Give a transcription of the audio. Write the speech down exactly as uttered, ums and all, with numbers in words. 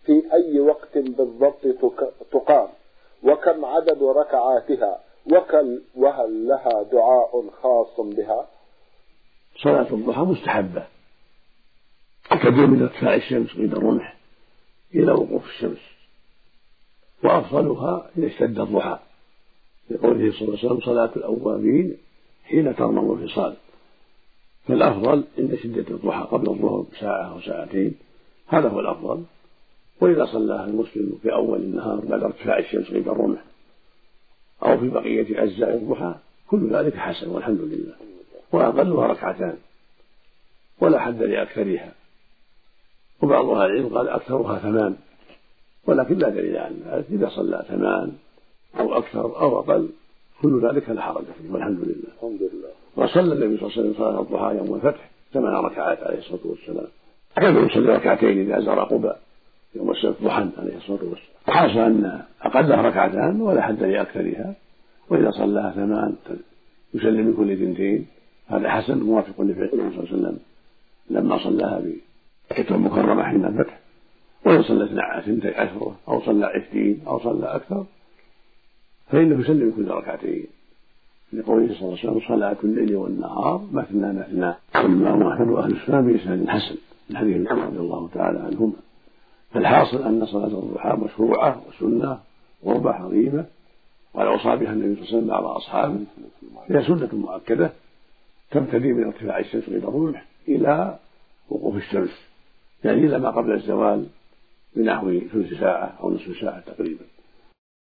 في أي وقت بالضبط تقام، وكم عدد ركعاتها، وهل لها دعاء خاص بها؟ صلاة الضحى مستحبة، تبدأ من ارتفاع الشمس قيد الرمح إلى وقوف الشمس، وأفضلها إذا اشتد الضحى، لقوله صلى الله عليه وسلم: صلاة الأوابين حين ترمم الفصال. فالأفضل عند شدة الضحى قبل الظهر بساعة أو ساعتين، هذا هو الأفضل. وإذا صلاها المسلم في أول النهار بعد ارتفاع الشمس قيد الرمح أو في بقية أجزاء الضحى كل ذلك حسن والحمد لله. وأقلها ركعتان ولا حد لأكثرها، وبعض أهل العلم قال أكثرها ثمان، ولكن لا دليل عن ذلك. إذا صلى ثمان أو أكثر أو أقل كل ذلك لا حرج فيه والحمد لله. الحمد لله. وصلى النبي صلى الله عليه وسلم صلاة الضحى يوم الفتح ثمان ركعات عليه الصلاة والسلام، كان يصلي ركعتين إذا زار قباء يوم السبت ضحى عليه الصلاة والسلام. حاصل أن أقلها ركعتان ولا حد لأكثرها، وإذا صلىها ثمان يسلم من كل اثنتين، هذا حسن موافق لفعل النبي صلى الله عليه وسلم لما صلاها بمكة المكرمة حين الفتح. وإن صلى اثنتي عشرة أو صلى عشرين أو صلى أكثر فإنه يسلم كل ركعتين، لقوله صلى الله عليه وسلم: صلاة الليل والنهار مثنى مثنى. والإمام أحمد وأهل السنة بإسناد حسن من حديث ابن عمر رضي الله تعالى عنهما. فالحاصل أن صلاة الضحى مشروعة وسنة قربة عظيمة، وقد أوصى بها النبي صلى الله عليه وسلم بعض أصحابه، هي سنة مؤكدة تبتدي من ارتفاع الشمس قيد الرمح إلى وقوف الشمس، يعني إلى ما قبل الزوال بنحو ثلث ساعة أو نصف ساعة تقريبا.